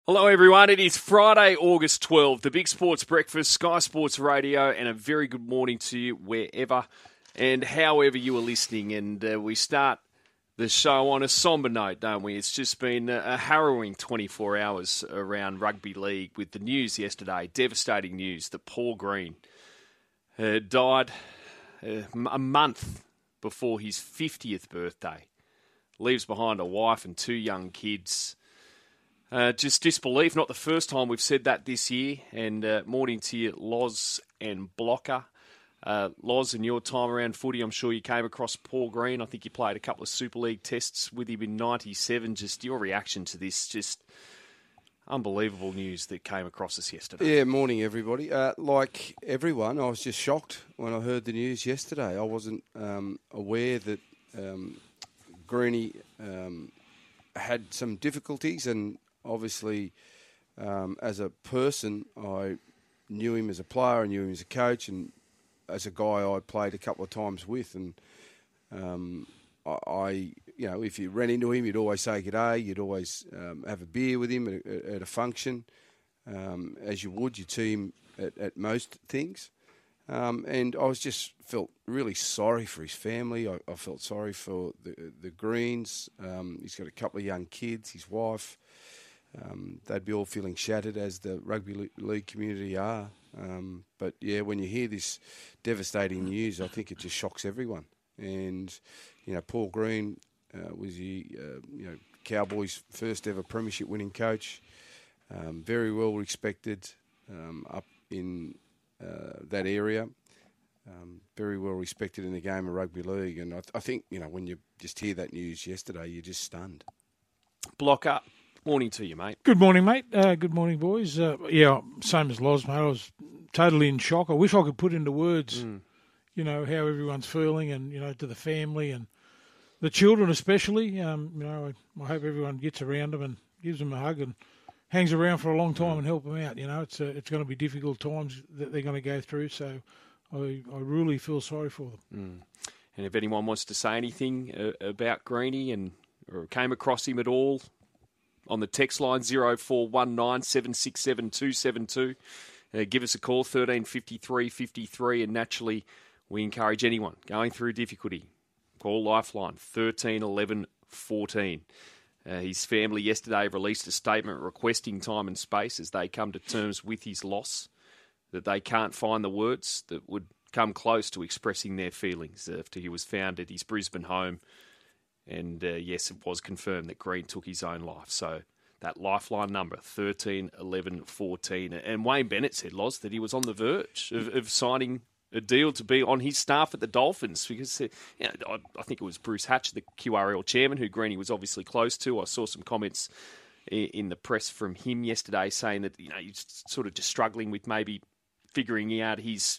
Hello everyone, it is Friday, August 12th, the Big Sports Breakfast, Sky Sports Radio, and a very good morning to you wherever and however you are listening. And we start the show on a somber note, don't we? It's just been a harrowing 24 hours around rugby league with the news yesterday, devastating news that Paul Green died a month before his 50th birthday. Leaves behind a wife and two young kids. Just disbelief, not the first time we've said that this year. And morning to you, Loz and Blocker. Loz, in your time around footy, I'm sure you came across Paul Green. I think you played a couple of Super League tests with him in 97. Just your reaction to this, just unbelievable news that came across us yesterday. Yeah, morning everybody. Like everyone, I was just shocked when I heard the news yesterday. I wasn't aware that Greenie had some difficulties, and obviously, as a person, I knew him as a player, I knew him as a coach, and as a guy I played a couple of times with. And I if you ran into him, you'd always say good day. You'd always have a beer with him at a function, as you would your team at most things. And I felt really sorry for his family. I felt sorry for the Greens. He's got a couple of young kids, his wife. They'd be all feeling shattered, as the rugby league community are. But yeah, when you hear this devastating news, I think it just shocks everyone. And Paul Green was the Cowboys' first ever premiership winning coach. Very well respected up in that area. Very well respected in the game of rugby league. And I think, when you just hear that news yesterday, you're just stunned. Blocker, morning to you, mate. Good morning, mate. Good morning, boys. Same as Loz, mate. I was totally in shock. I wish I could put into words, how everyone's feeling, and, to the family and the children especially. I hope everyone gets around them and gives them a hug and hangs around for a long time and help them out. It's going to be difficult times that they're going to go through, so I really feel sorry for them. And if anyone wants to say anything about Greenie or came across him at all, on the text line 0419 767 272, give us a call, 1353 53, and naturally we encourage anyone going through difficulty, call Lifeline 13 11 14. His family yesterday released a statement requesting time and space as they come to terms with his loss, that they can't find the words that would come close to expressing their feelings after he was found at his Brisbane home. And yes, it was confirmed that Green took his own life. So that Lifeline number, 13 11 14. And Wayne Bennett said, Loz, that he was on the verge of signing a deal to be on his staff at the Dolphins, because I think it was Bruce Hatch, the QRL chairman, who Greenie was obviously close to. I saw some comments in the press from him yesterday saying that he's sort of just struggling with maybe figuring out his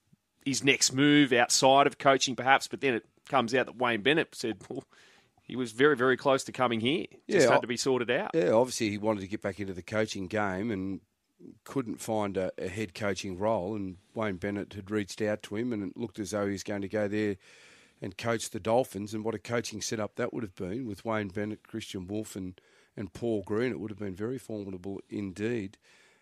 next move outside of coaching, perhaps. But then it comes out that Wayne Bennett said, well, he was very, very close to coming here. Just had to be sorted out. Yeah, obviously he wanted to get back into the coaching game and couldn't find a head coaching role. And Wayne Bennett had reached out to him, and it looked as though he was going to go there and coach the Dolphins. And what a coaching setup that would have been with Wayne Bennett, Christian Wolf and Paul Green. It would have been very formidable indeed.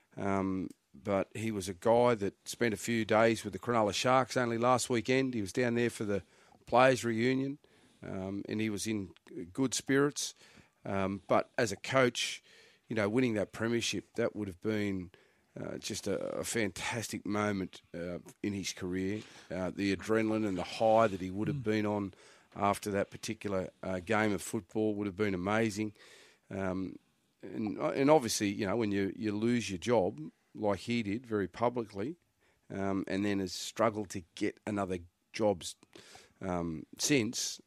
But he was a guy that spent a few days with the Cronulla Sharks only last weekend. He was down there for the players' reunion, and he was in good spirits. But as a coach, winning that premiership, that would have been just a fantastic moment in his career. The adrenaline and the high that he would have been on after that particular game of football would have been amazing. And obviously, when you lose your job, like he did very publicly, and then has struggled to get another job since,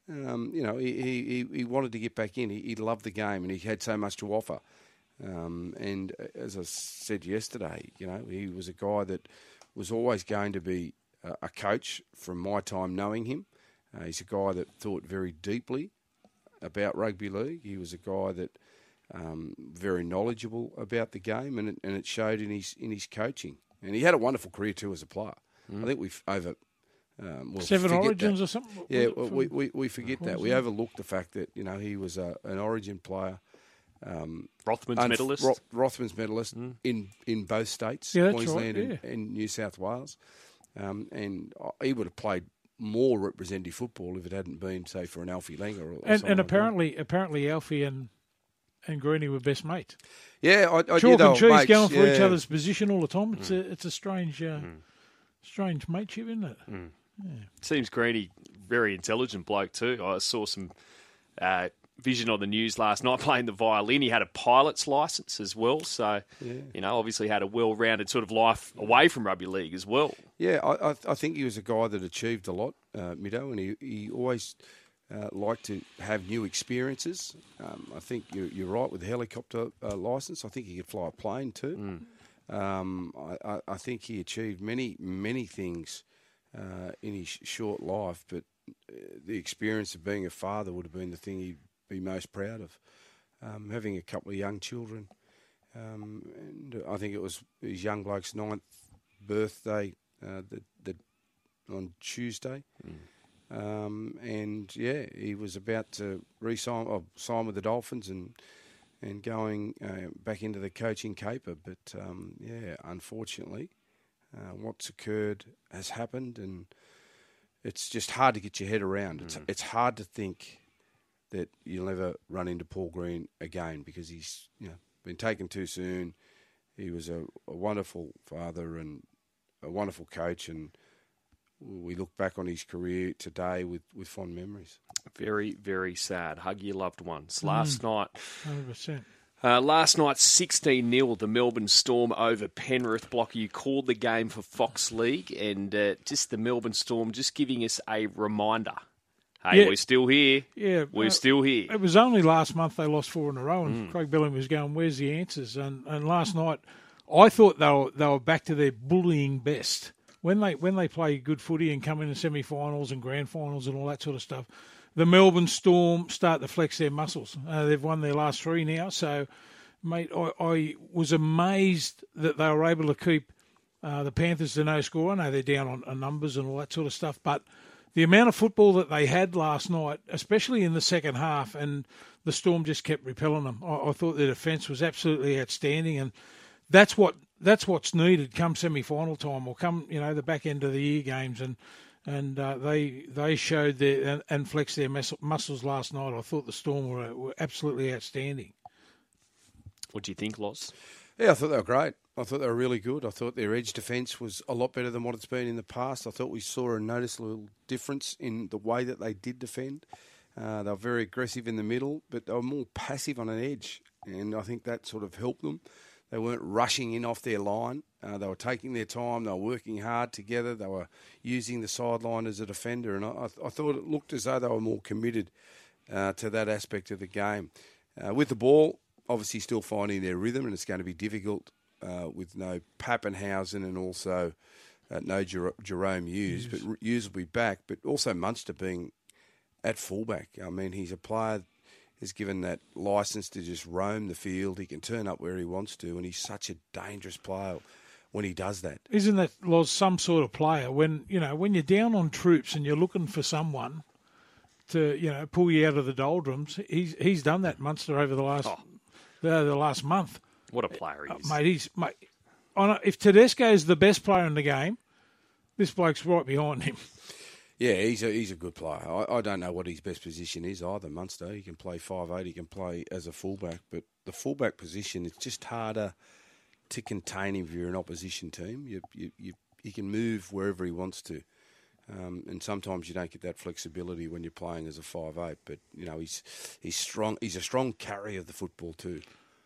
he wanted to get back in. He loved the game, and he had so much to offer. And as I said yesterday, he was a guy that was always going to be a coach from my time knowing him. He's a guy that thought very deeply about rugby league. He was a guy that very knowledgeable about the game, and it showed in his coaching. And he had a wonderful career too as a player. I think we've 7 Origins that. or something? Yeah, we forget that. We overlook the fact that he was an Origin player, Rothman's medalist. Rothman's medalist in both states, Yeah, that's Queensland right, and New South Wales. And he would have played more representative football if it hadn't been, say, for an Alfie Langer. And apparently Alfie and Greeny were best mates. Yeah, I Chalk knew they and were cheese mates, going for each yeah. other's position all the time. It's a strange mateship, isn't it? Seems Greeny, very intelligent bloke too. I saw some vision on the news last night playing the violin. He had a pilot's licence as well, so obviously had a well-rounded sort of life away from rugby league as well. Yeah, I think he was a guy that achieved a lot, Mido, and he always liked to have new experiences. I think you're right with the helicopter licence. I think he could fly a plane too. I think he achieved many things in his short life, but the experience of being a father would have been the thing he'd be most proud of. Having a couple of young children, and I think it was his young bloke's 9th birthday on Tuesday. And he was about to sign with the Dolphins and going back into the coaching caper. But unfortunately, what's occurred has happened, and it's just hard to get your head around. It's hard to think that you'll never run into Paul Green again because he's been taken too soon. He was a wonderful father and a wonderful coach, and we look back on his career today with fond memories. Very, very sad. Hug your loved ones. Last night, 100%. Last night, 16-0, the Melbourne Storm over Penrith. Blocker, you called the game for Fox League, and just the Melbourne Storm just giving us a reminder. Hey, we're still here. Yeah, we're still here. It was only last month they lost 4 in a row, and Craig Bellamy was going, "Where's the answers?" And last night, I thought they were back to their bullying best when they play good footy and come in the semi-finals and grand finals and all that sort of stuff. The Melbourne Storm start to flex their muscles. They've won their last 3 now, so mate, I was amazed that they were able to keep the Panthers to no score. I know they're down on numbers and all that sort of stuff, but the amount of football that they had last night, especially in the second half, and the Storm just kept repelling them. I thought their defence was absolutely outstanding, and that's what's needed come semi-final time or come the back end of the year games, and they showed their and flexed their muscles last night. I thought the Storm were absolutely outstanding. What do you think, Loz? Yeah, I thought they were great. I thought they were really good. I thought their edge defence was a lot better than what it's been in the past. I thought we saw a noticeable difference in the way that they did defend. They were very aggressive in the middle, but they were more passive on an edge, and I think that sort of helped them. They weren't rushing in off their line. They were taking their time. They were working hard together. They were using the sideline as a defender, and I thought it looked as though they were more committed to that aspect of the game. With the ball, obviously still finding their rhythm, and it's going to be difficult with no Pappenhausen and also no Jerome Hughes. But Hughes will be back, but also Munster being at fullback. I mean, he's a player is given that licence to just roam the field. He can turn up where he wants to, and he's such a dangerous player when he does that. Isn't that, Loz, some sort of player? When you're down on troops and you're looking for someone to pull you out of the doldrums, he's done that, Munster, over the last month. What a player he is, mate. If Tedesco is the best player in the game, this bloke's right behind him. Yeah, he's a good player. I don't know what his best position is either, Munster. He can play 5'8", he can play as a fullback, but the fullback position, it's just harder to contain him if you're an opposition team. You can move wherever he wants to, and sometimes you don't get that flexibility when you're playing as a 5'8". But he's strong. He's a strong carrier of the football too.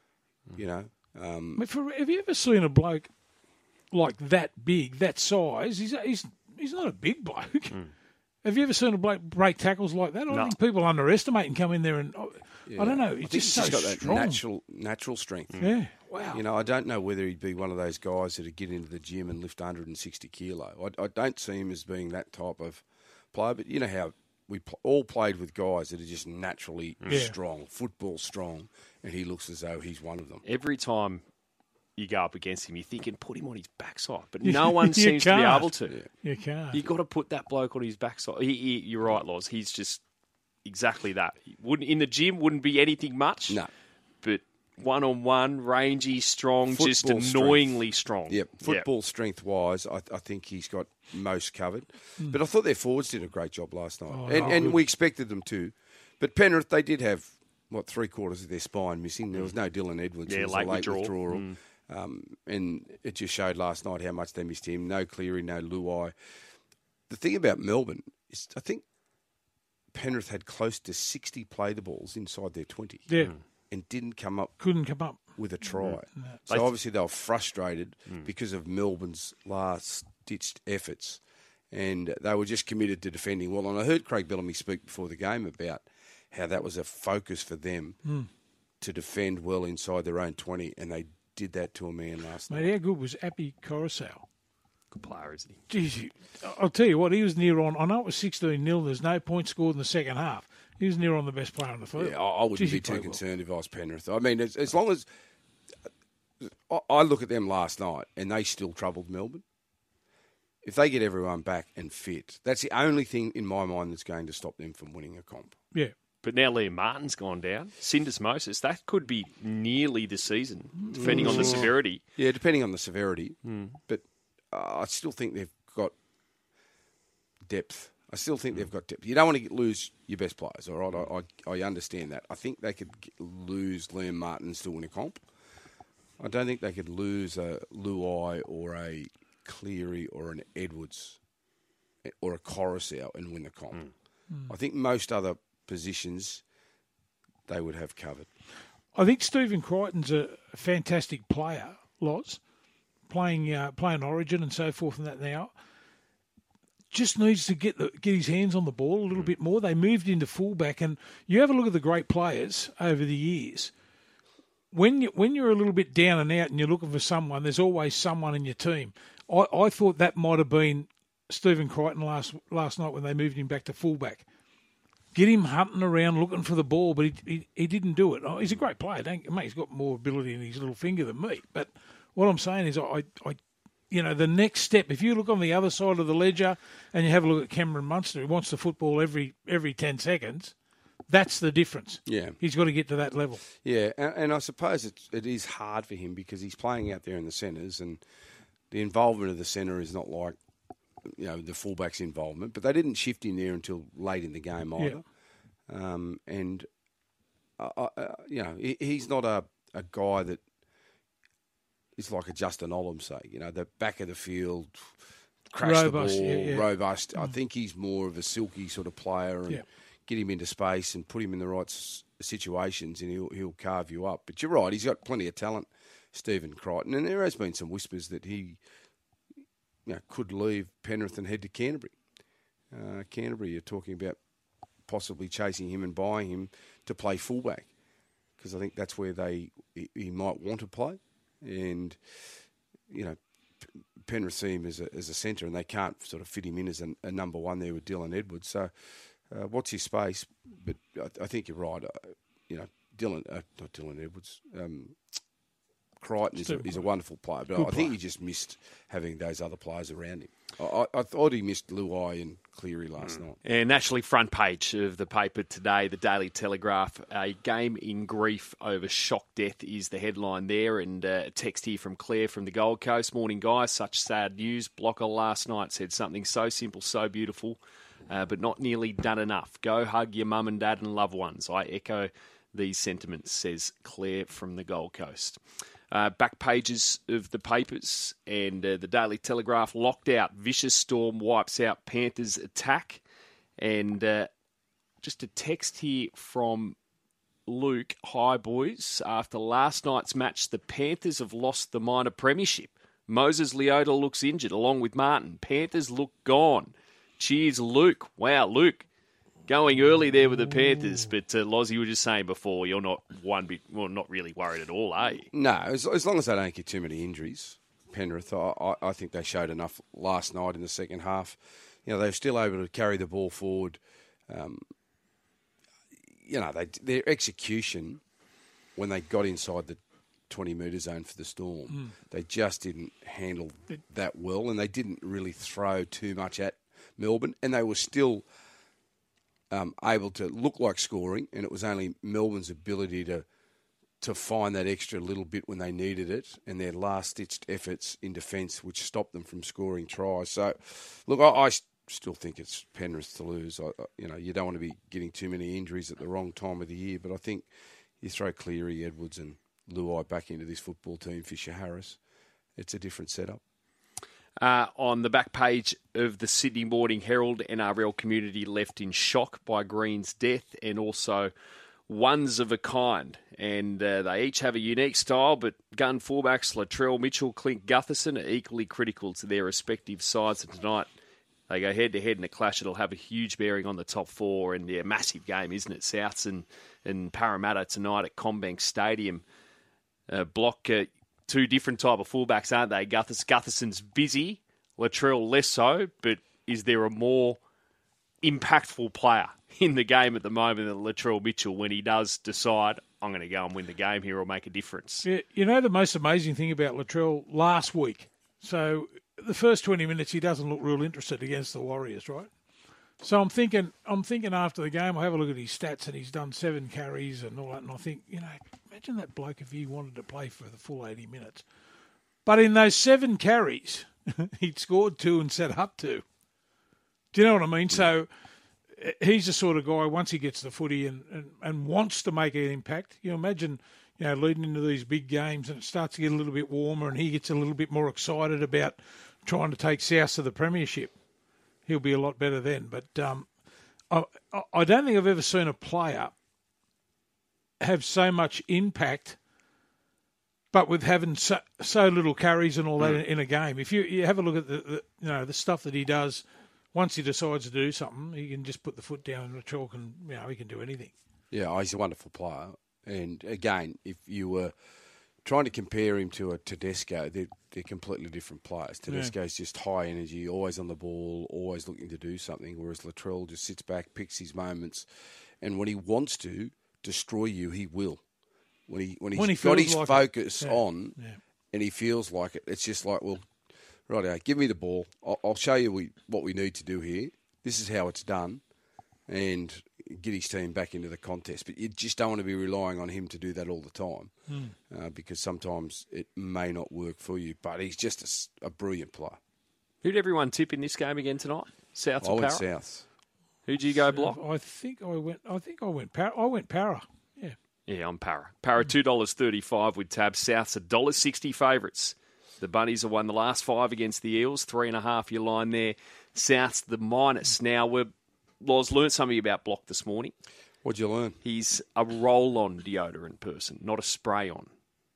Have you ever seen a bloke like that big, that size? He's not a big bloke. Have you ever seen a bloke break tackles like that? I think people underestimate and come in there and I don't know. He's just so got strong. that natural strength. Yeah, wow. I don't know whether he'd be one of those guys that would get into the gym and lift 160 kilo. I don't see him as being that type of player. But you know how we all played with guys that are just naturally strong, football strong, and he looks as though he's one of them. Every time you go up against him, you're thinking, put him on his backside. But no one seems to be able to. Yeah. You can't. You've got to put that bloke on his backside. You're right, Loz. He's just exactly that. In the gym, wouldn't be anything much. No. But one-on-one, rangy, strong, just Football annoyingly strong. Yep. Football strength-wise, I think he's got most covered. But I thought their forwards did a great job last night. And we expected them to. But Penrith, they did have, three-quarters of their spine missing. There was no Dylan Edwards. Yeah, It was late a late withdrawal. And it just showed last night how much they missed him. No Cleary, no Luai. The thing about Melbourne is I think Penrith had close to 60 play the balls inside their 20. Yeah. And couldn't come up with a try. So obviously they were frustrated because of Melbourne's last-ditched efforts. And they were just committed to defending well. And I heard Craig Bellamy speak before the game about how that was a focus for them to defend well inside their own 20. And they did that to a man last night. Mate, how good was Appy Coruscant? Good player, isn't he? Geez, I'll tell you what, he was near on. I know it was 16-0. There's no points scored in the second half. He was near on the best player on the field. Yeah, I wouldn't be too concerned if I was Penrith. I mean, as long as I look at them last night and they still troubled Melbourne. If they get everyone back and fit, that's the only thing in my mind that's going to stop them from winning a comp. Yeah. But now Liam Martin's gone down. Syndesmosis, that could be nearly the season, depending on the severity. Yeah, depending on the severity. But I still think they've got depth. You don't want to lose your best players, all right? I understand that. I think they could lose Liam Martin and still win a comp. I don't think they could lose a Luai or a Cleary or an Edwards or a Coruscant and win the comp. I think most other positions they would have covered. I think Stephen Crichton's a fantastic player, Loz, playing Origin and so forth and that now. Just needs to get his hands on the ball a little bit more. They moved into fullback, and you have a look at the great players over the years. When you're a little bit down and out and you're looking for someone, there's always someone in your team. I thought that might have been Stephen Crichton last night when they moved him back to fullback. Get him hunting around looking for the ball, but he didn't do it. He's a great player. He's got more ability in his little finger than me. But what I'm saying is the next step, if you look on the other side of the ledger and you have a look at Cameron Munster, who wants the football every 10 seconds, that's the difference. Yeah. He's got to get to that level. Yeah, and I suppose it is hard for him because he's playing out there in the centres and the involvement of the centre is not like, the fullback's involvement, but they didn't shift him there until late in the game either. Yeah. He's not a guy that is like a Justin Olam, say, the back of the field, crash Robust, the ball, robust. I think he's more of a silky sort of player and get him into space and put him in the right situations and he'll carve you up. But you're right, he's got plenty of talent, Stephen Crichton, and there has been some whispers that he could leave Penrith and head to Canterbury. Canterbury, you're talking about possibly chasing him and buying him to play fullback because I think that's where he might want to play. And, Penrith see him as a centre and they can't sort of fit him in as a number one there with Dylan Edwards. So watch his space. But I think you're right. Not Dylan Edwards. Crichton is a wonderful player, but I think he just missed having those other players around him. I thought he missed Luai and Cleary last night. And naturally, front page of the paper today, the Daily Telegraph, a game in grief over shock death is the headline there. And a text here from Claire from the Gold Coast. Morning, guys. Such sad news. Blocker last night said something so simple, so beautiful, but not nearly done enough. Go hug your mum and dad and loved ones. I echo these sentiments, says Claire from the Gold Coast. Back pages of the papers and the Daily Telegraph locked out. Vicious storm wipes out Panthers attack. And just a text here from Luke. Hi, boys. After last night's match, the Panthers have lost the minor premiership. Moses Leota looks injured along with Martin. Panthers look gone. Cheers, Luke. Wow, Luke. Going early there with the Panthers, but Loz, you were just saying before, you're not not really worried at all, are you? No, as long as they don't get too many injuries, Penrith, I think they showed enough last night in the second half. They were still able to carry the ball forward. Their execution when they got inside the 20-metre zone for the Storm, they just didn't handle that well, and they didn't really throw too much at Melbourne, and they were still able to look like scoring, and it was only Melbourne's ability to to find that extra little bit when they needed it, and their last-ditched efforts in defence, which stopped them from scoring tries. So, look, I still think it's Penrith to lose. You don't want to be getting too many injuries at the wrong time of the year, but I think you throw Cleary, Edwards and Luai back into this football team, Fisher-Harris, it's a different setup. On the back page of the Sydney Morning Herald, NRL community left in shock by Green's death, and also ones of a kind. And they each have a unique style, but gun fullbacks Latrell Mitchell, Clint Gutherson are equally critical to their respective sides. And tonight they go head-to-head in a clash that'll have a huge bearing on the top four. And they're a massive game, isn't it? Souths and Parramatta tonight at CommBank Stadium. Block two different type of fullbacks, aren't they? Gutherson's busy, Latrell less so, but is there a more impactful player in the game at the moment than Latrell Mitchell when he does decide, I'm going to go and win the game here or make a difference? Yeah, you know the most amazing thing about Latrell last week? So the first 20 minutes he doesn't look real interested against the Warriors, right? So I'm thinking after the game, I have a look at his stats and he's done 7 carries and all that, and I think, imagine that bloke if he wanted to play for the full 80 minutes. But in those 7 carries, he'd scored 2 and set up 2. Do you know what I mean? So he's the sort of guy, once he gets the footy and wants to make an impact, imagine, leading into these big games and it starts to get a little bit warmer and he gets a little bit more excited about trying to take South to the premiership. He'll be a lot better then. But I don't think I've ever seen a player have so much impact, but with having so little carries and all that in a game. If you have a look at the stuff that he does, once he decides to do something, he can just put the foot down in the chalk and he can do anything. Yeah, he's a wonderful player. And again, if you were trying to compare him to a Tedesco, they're completely different players. Tedesco's just high energy, always on the ball, always looking to do something, whereas Latrell just sits back, picks his moments, and when he wants to destroy you, he will. When he's got his focus on and he feels like it, it's just like, well, right, give me the ball. I'll show you what we need to do here. This is how it's done, and get his team back into the contest. But you just don't want to be relying on him to do that all the time because sometimes it may not work for you. But he's just a brilliant player. Who'd everyone tip in this game again tonight? South or Para? I went South. Who'd you go, Block? I think I went Para. I went Para. Yeah. Yeah, I'm Para. Para $2.35 with tab. South's $1.60 favourites. The Bunnies have won the last 5 against the Eels. 3.5 your line there. South's the minus. Now Loz learned something about Block this morning. What'd you learn? He's a roll-on deodorant person, not a spray-on.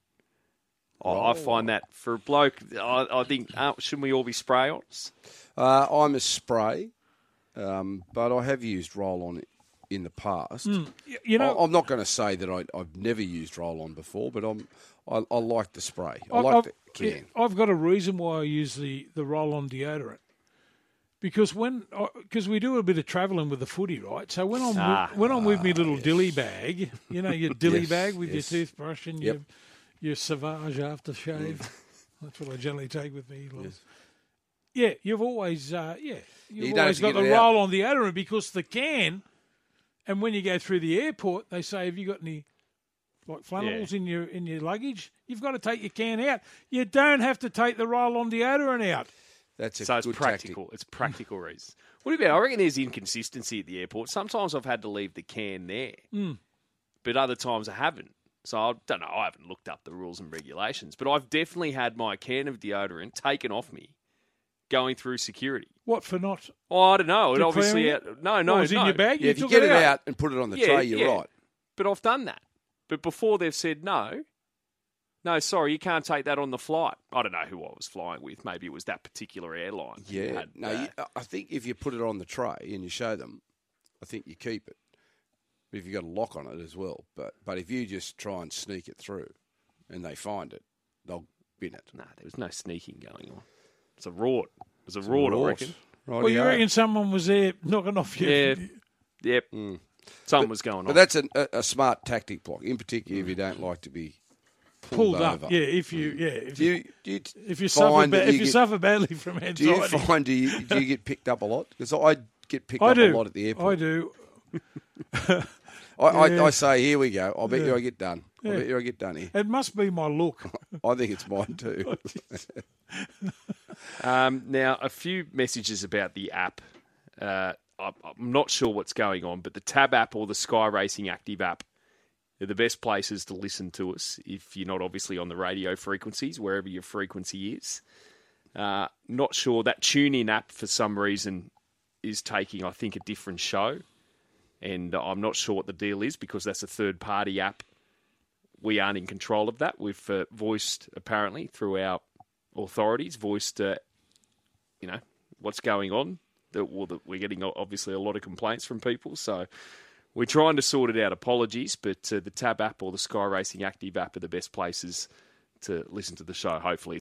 I find that for a bloke, I think, shouldn't we all be spray-ons? I'm a spray, but I have used roll-on in the past. I'm not going to say that I've never used roll-on before, but I like the spray. I like the can. I've got a reason why I use the roll-on deodorant. Because we do a bit of travelling with the footy, right? So when I'm with my little dilly bag, your dilly bag with your toothbrush and your Sauvage aftershave. That's what I generally take with me. Yes. Yeah, you've always got the roll-on deodorant because the can. And when you go through the airport, they say, "Have you got any flannels in your luggage?" You've got to take your can out. You don't have to take the roll-on deodorant out. That's it's practical. Tactic. It's practical reasons. What about? I reckon there's inconsistency at the airport. Sometimes I've had to leave the can there, but other times I haven't. So I don't know. I haven't looked up the rules and regulations, but I've definitely had my can of deodorant taken off me going through security. What for not? Oh, I don't know. It obviously no. It was in your bag. Yeah, if you get it out and put it on the tray, you're right. But I've done that. But before they've said no, sorry, you can't take that on the flight. I don't know who I was flying with. Maybe it was that particular airline. Yeah. I think if you put it on the tray and you show them, I think you keep it. But if you've got a lock on it as well. But if you just try and sneak it through and they find it, they'll bin it. No, there was no sneaking going on. It's a rort. It was a rort, I reckon. Well, you reckon someone was there knocking off you? Yeah. Yep. Something was going on. But that's a smart tactic, Block, in particular if you don't like to be pulled up. over. Yeah, if you suffer badly from anxiety. Do you get picked up a lot? Because I get picked up a lot at the airport. I do. I say, here we go. I bet you I get done. Yeah. I bet you I get done here. It must be my look. I think it's mine too. Now, a few messages about the app. I'm not sure what's going on, but the Tab app or the Sky Racing Active app are the best places to listen to us if you're not obviously on the radio frequencies, wherever your frequency is. Not sure. That TuneIn app, for some reason, is taking, I think, a different show. And I'm not sure what the deal is because that's a third-party app. We aren't in control of that. We've voiced, apparently, through our authorities, what's going on. We're getting, obviously, a lot of complaints from people. So we're trying to sort it out. Apologies, but the Tab app or the Sky Racing Active app are the best places to listen to the show, hopefully.